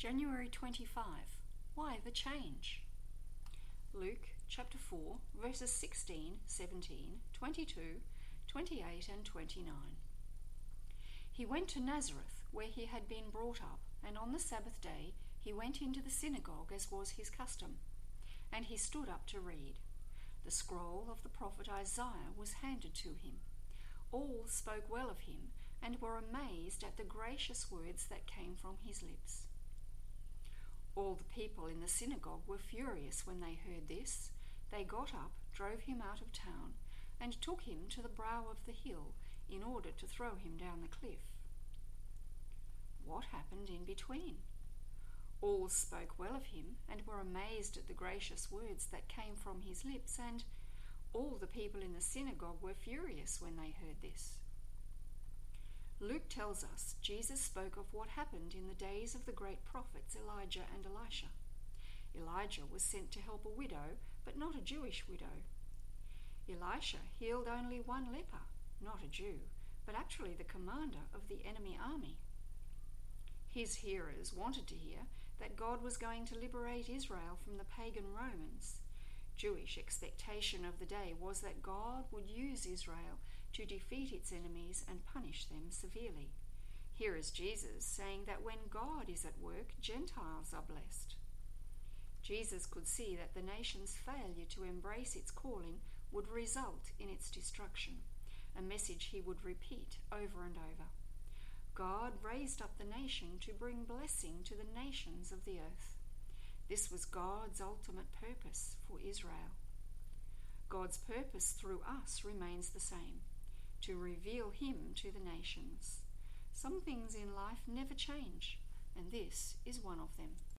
January 25. Why the change? Luke chapter 4, verses 16, 17, 22, 28 and 29. He went to Nazareth, where he had been brought up, and on the Sabbath day he went into the synagogue as was his custom. And he stood up to read. The scroll of the prophet Isaiah was handed to him. All spoke well of him, and were amazed at the gracious words that came from his lips. All the people in the synagogue were furious when they heard this. They got up, drove him out of town, and took him to the brow of the hill in order to throw him down the cliff. What happened in between? All spoke well of him, and were amazed at the gracious words that came from his lips, and all the people in the synagogue were furious when they heard this. Luke tells us Jesus spoke of what happened in the days of the great prophets Elijah and Elisha. Elijah was sent to help a widow, but not a Jewish widow. Elisha healed only one leper, not a Jew, but actually the commander of the enemy army. His hearers wanted to hear that God was going to liberate Israel from the pagan Romans. Jewish expectation of the day was that God would use Israel to defeat its enemies and punish them severely. Here is Jesus saying that when God is at work, Gentiles are blessed. Jesus could see that the nation's failure to embrace its calling would result in its destruction, a message he would repeat over and over. God raised up the nation to bring blessing to the nations of the earth. This was God's ultimate purpose for Israel. God's purpose through us remains the same, to reveal him to the nations. Some things in life never change, and this is one of them.